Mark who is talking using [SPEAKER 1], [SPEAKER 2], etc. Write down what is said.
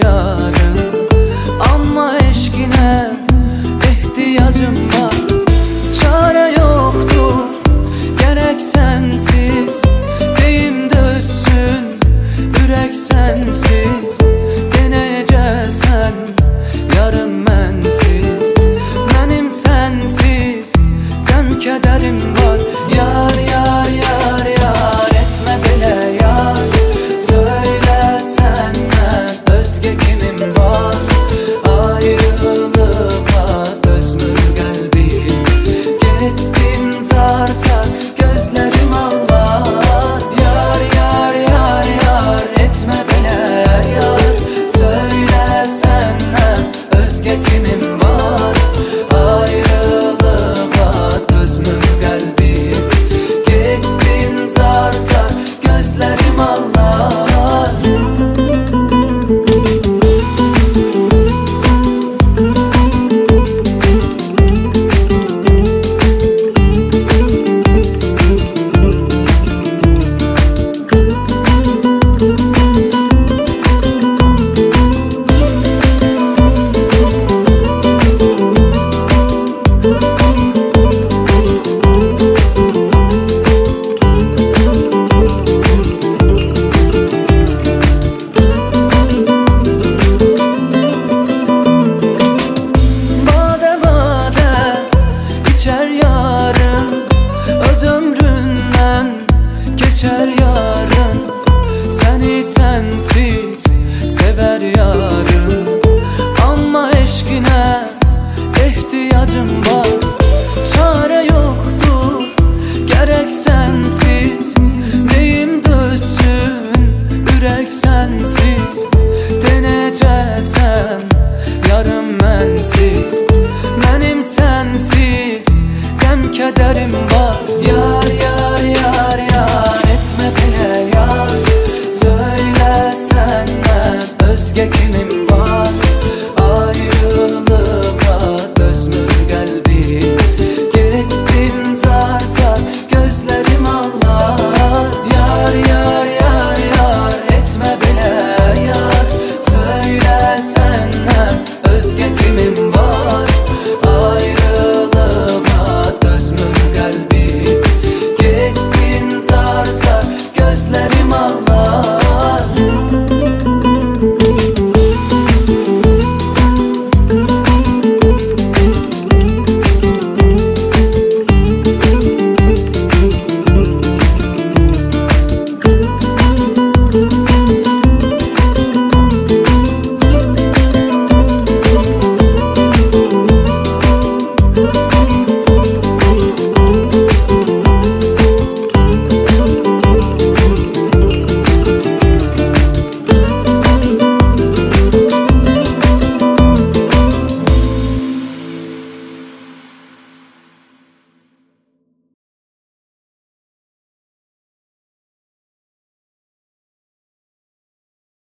[SPEAKER 1] yarın. Ama eşkine ihtiyacım var. Çare yoktur gerek sensiz. Deyim dözsün yürek sensiz. Deneyeceksen yarım mensiz. Benim sensiz gəm kederim var. Yar yar yar yar etme bile yar. Söyle senden özge kimim var. Ayrılığa özmür kalbim. Gittin zar zar gözlerim ağlar. Yar yar yar yar etme bile yar. Söyle senden özge kimim var. Ayrılığa özmür kalbim. Gittin zar zar gözlerim ağlar. Geçer yarın, seni sensiz sever yarın. Ama eşkine ihtiyacım var. Çare yoktur gerek sensiz. Deyim dözsün yürek sensiz. Deneyeceksen yarım mensiz. Benim sensiz gəm kederim var.